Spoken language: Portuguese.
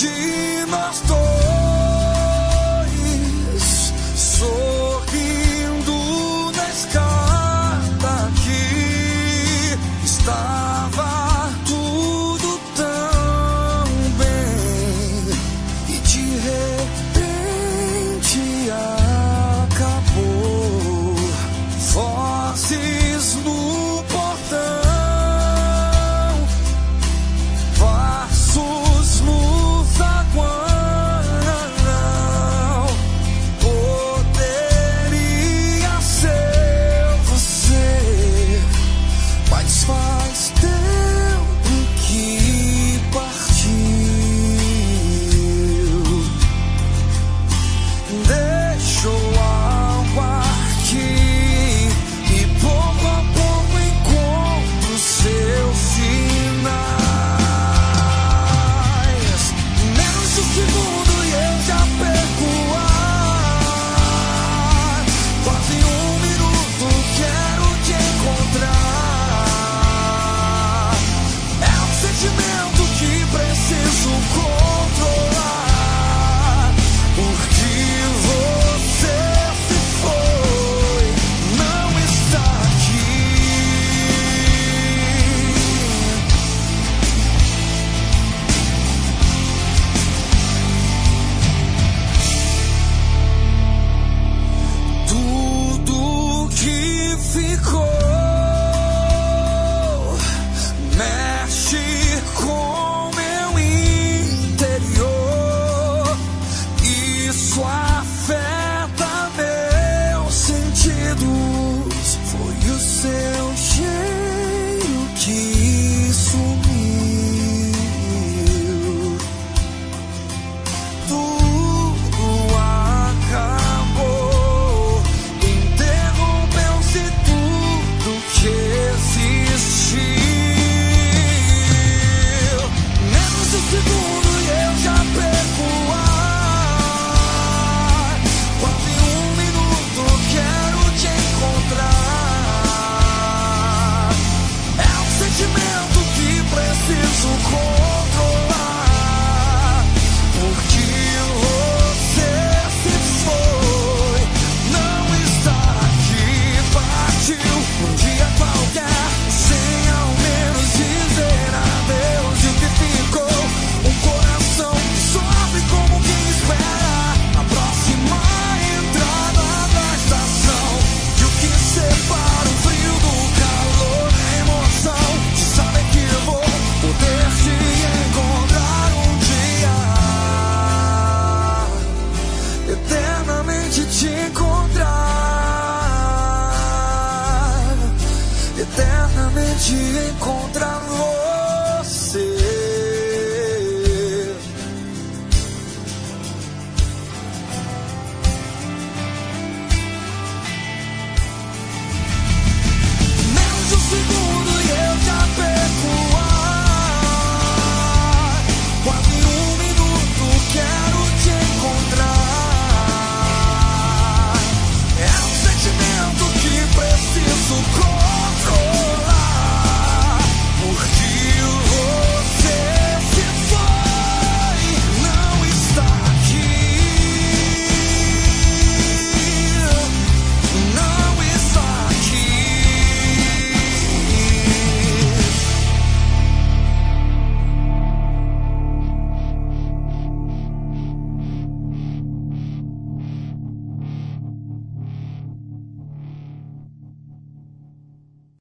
de nós dois, sorrindo na escada que estava tudo tão bem e de repente acabou. Vozes no portão, passos no zaguão. Poderia ser você, mas faz tempo que partiu. Deixou algo aqui e pouco a pouco encontro seus sinais. Menos de um segundo e eu já perco o ar. Quase um minuto quero te encontrar. É um sentimento que preciso controlar. Porque você se foi, não está aqui. Tudo que ficou mexe com meu interior. Isso afeta meus sentidos. Foi o seu cheiro que sumiu. Tudo acabou, interrompeu-se tudo que existiu. Menos de um segundo e eu já perco o ar. Quase um minuto quero te encontrar. É um sentimento que preciso controlar. Porque você se foi, não está aqui, partiu um dia qualquer, sem ao menos dizer adeus. E o que ficou? Um coração que sofre como quem espera a próxima entrada da estação. E o que separa o frio do calor é a emoção de saber que eu vou poder te encontrar um dia, eternamente te encontrar, eternamente encontrar.